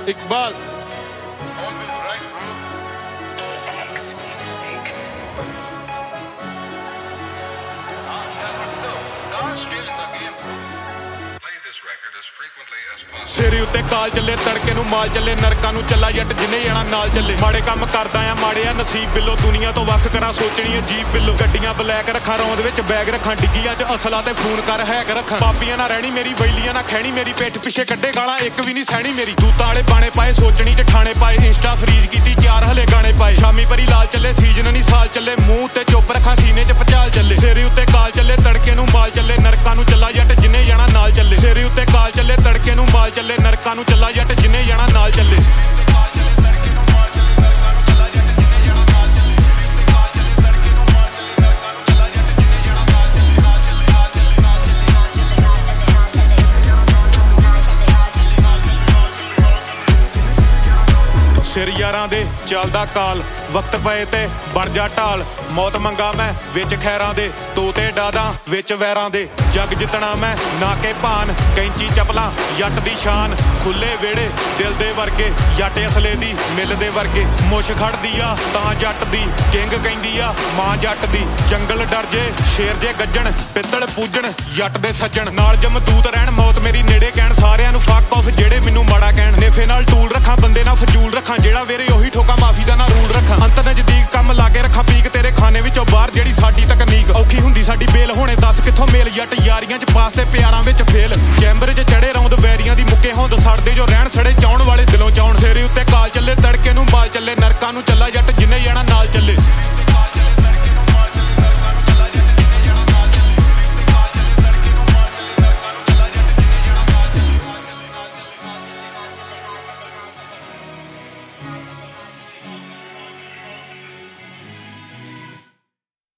Iqbal. ਸਿਰੇ ਉੱਤੇ ਕਾਲ ਚੱਲੇ ਤੜਕੇ ਨੂੰ ਮਾਲ ਚੱਲੇ ਨਰਕਾਂ ਨੂੰ ਚੱਲਾ ਜੱਟ ਜਿੰਨੇ ਜਾਣਾ ਨਾਲ ਚੱਲੇ ਮਾੜੇ ਕੰਮ ਕਰਦਾ ਆ ਮਾੜੇ ਆ ਨਸੀਬ ਬਿੱਲੋ ਦੁਨੀਆ ਤੋਂ ਵੱਖ ਕਰਾਂ ਸੋਚਣੀ ਅਜੀਬ ਬਿੱਲੋ ਗੱਡੀਆਂ ਬਲੈਕ ਰੱਖਾਂ ਰੌਂਦ ਵਿੱਚ ਬੈਗ ਰੱਖਾਂ ਡਿੱਗੀਆਂ 'ਚ ਅਸਲਾ ਤੇ ਫੋਨ ਕਰ ਹੈਕ ਰੱਖਾਂ ਪਾਪੀਆਂ ਨਾ ਰਹਿਣੀ ਮੇਰੀ ਵੈਲੀਆਂ ਨਾ ਖੈਣੀ ਮੇਰੀ ਪਿੱਠ ਪਿੱਛੇ ਕੱਢੇ ਗਾਲਾਂ ਇੱਕ ਵੀ ਨਹੀਂ ਸਹਿਣੀ ਮੇਰੀ ਦੂਤਾਂ ਵਾਲੇ ਬਾਣੇ ਪਾਏ ਸੋਚਣੀ 'ਚ ਠਾਣੇ ਪਾਏ ਇੰਸਟਾ ਫਰੀਜ਼ ਕੀਤੀ 4 ਹਲੇ ਗਾਣੇ ਪਾਏ ਸ਼ਾਮੀ ਪਰੀ ਲਾਲ ਚੱਲੇ ਸੀਜ਼ਨ ਨਹੀਂ ਸਾਲ ਚੱਲੇ ਮੂੰਹ ਤੇ ਚੁੱਪ ਰੱਖਾਂ ਸੀਨੇ 'ਚ ਪਚਾਲ ਚੱਲੇ ਸਿਰੇ ਉੱਤੇ ਕਾਲ ਚੱਲੇ ਤੜਕੇ ਨੂੰ ਮਾਲ ਚੱਲੇ ਨਰਕਾਂ ਨੂੰ ਚੱਲਾ ਜੱਟ ਜਿੰਨੇ ਜਾਣਾ ਨਾਲ ਚੱਲੇ ਸਿਰੇ ਉੱਤੇ ਕਾਲ ਚੱਲੇ ਤੜਕੇ ਨੂੰ ਮਾਲ ਚੱਲੇ ਨਰਕਾਂ ਨੂੰ ਚੱਲਾ ਜੱਟ ਜਿੰਨੇ ਜਾਣਾ ਨਾਲ ਚੱਲੇ ਸਿਰ ਯਾਰਾਂ ਦੇ ਚੱਲਦਾ ਕਾਲ ਵਕਤ ਪਏ ਤੇ ਬਣ ਜਾ ਢਾਲ ਮੌਤ ਮੰਗਾ ਮੈਂ ਵਿੱਚ ਖੈਰਾਂ ਦੇ ਤੋਤੇ ਡਾਦਾਂ ਵਿੱਚ ਵੈਰਾਂ ਦੇ ਜੱਗ ਜਿੱਤਣਾ ਮੈਂ ਨਾ ਕੇ ਭਾਨ ਕੈਂਚੀ ਚਪਲਾਂ ਜੱਟ ਦੀ ਸ਼ਾਨ ਖੁੱਲੇ ਵਿਹੜੇ ਦਿਲ ਦੇ ਵਰਗੇ ਜੱਟ ਅਸਲੇ ਦੀ ਮਿਲ ਦੇ ਵਰਗੇ ਮੁੱਛ ਖੜਦੀ ਆ ਤਾਂ ਜੱਟ ਦੀ ਕਿੰਗ ਕਹਿੰਦੀ ਆ ਮਾਂ ਜੱਟ ਦੀ ਜੰਗਲ ਡਰ ਜੇ ਸ਼ੇਰ ਜੇ ਗੱਜਣ ਪਿੱਤਲ ਪੂਜਣ ਜੱਟ ਦੇ ਸੱਜਣ ਨਾਲ ਜਮਦੂਤ ਰਹਿਣ ਮੌਤ ਮੇਰੀ ਨੇੜੇ ਕਹਿਣ ਸਾਰਿਆਂ ਨੂੰ ਫੱਕ ਆਫ ਜਿਹੜੇ ਮੈਨੂੰ ਮਾੜਾ ਕਹਿਣ ਨੇਫੇ ਨਾਲ ਟੂਲ ਰੱਖਾਂ ਬੰਦੇ ਨਾਲ ਫਜ਼ੂਲ ਰੱਖਾਂ ਜਿਹੜਾ ਵੇਰੇ ਉਹੀ ਠੋਕਾ ਮਾਫੀ ਦਾ ਨਾ ਰੂਲ ਰੱਖਾਂ ਅੰਤ ਨਜ਼ਦੀਕ ਕੰਮ ਲਾ ਕੇ ਰੱਖਾਂ ਪੀਕ ਤੇਰੇ ਖਾਨੇ ਵਿੱਚੋਂ ਬਾਹਰ ਜਿਹੜੀ ਸਾਡੀ ਤਕਨੀਕ ਔਖੀ ਹੁੰਦੀ ਸਾਡੀ ਬੇਲ ਹੋਣੇ ਦੱਸ ਕਿੱਥੋਂ ਮੇਲ ਜੱਟ ਯਾਰੀਆਂ 'ਚ ਪਾਸ ਤੇ ਪਿਆਰਾਂ ਵਿੱਚ ਫੇਲ ਚੈਂਬਰ 'ਚ ਚੜੇ ਰੌਂਦ ਵੈਰੀਆਂ ਦੀ ਮੁੱਕੇ ਹੋਂਦ ਸੜਦੇ ਜੋ ਰਹਿਣ ਸੜੇ ਚਾਉਣ ਵਾਲੇ ਦਿਲੋਂ ਚਾਉਣ ਸਿਰੇ ਉੱਤੇ ਕਾਲ ਚੱਲੇ ਤੜਕੇ ਨੂੰ ਮਾਲ ਚੱਲੇ ਨਰਕਾਂ ਨੂੰ ਚੱਲਾ ਜੱਟ ਜਿੰਨੇ ਜਾਣਾ ਨਾਲ ਚੱਲੇ